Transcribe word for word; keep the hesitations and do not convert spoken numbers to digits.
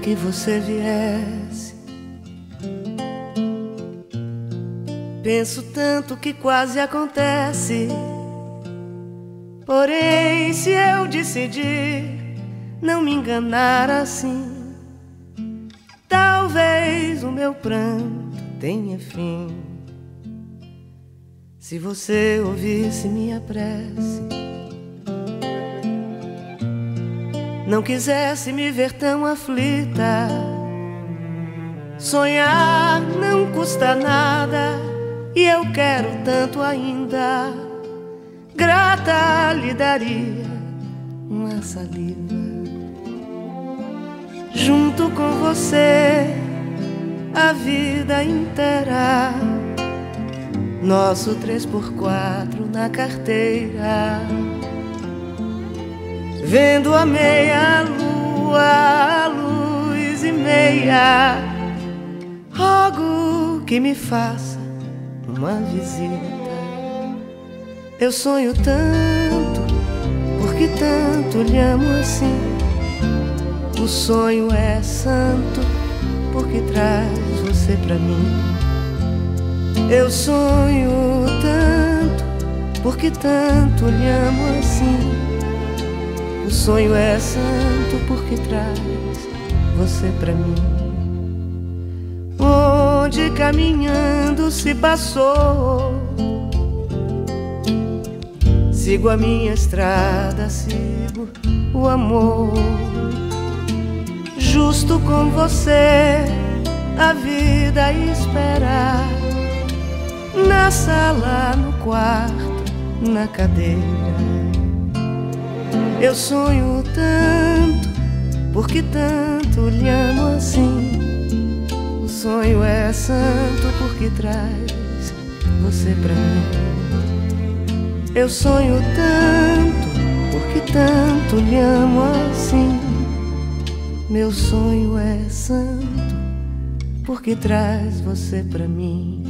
que você viesse. Penso tanto que quase acontece. Porém, se eu decidir não me enganar assim, talvez o meu pranto tenha fim. Se você ouvisse minha prece, não quisesse me ver tão aflita. Sonhar não custa nada e eu quero tanto ainda. Grata lhe daria uma saliva. Junto com você a vida inteira. Nosso três por quatro na carteira. Vendo a meia lua, a luz e meia. Rogo que me faça uma visita. Eu sonho tanto, porque tanto lhe amo assim. O sonho é santo, porque traz você pra mim. Eu sonho tanto, porque tanto lhe amo assim. O sonho é santo, porque traz você pra mim. Onde caminhando se passou, sigo a minha estrada, sigo o amor. Justo com você a vida espera. Na sala, no quarto, na cadeira. Eu sonho tanto, porque tanto lhe amo assim. O sonho é santo, porque traz você pra mim. Eu sonho tanto, porque tanto lhe amo assim. Meu sonho é santo, porque traz você pra mim.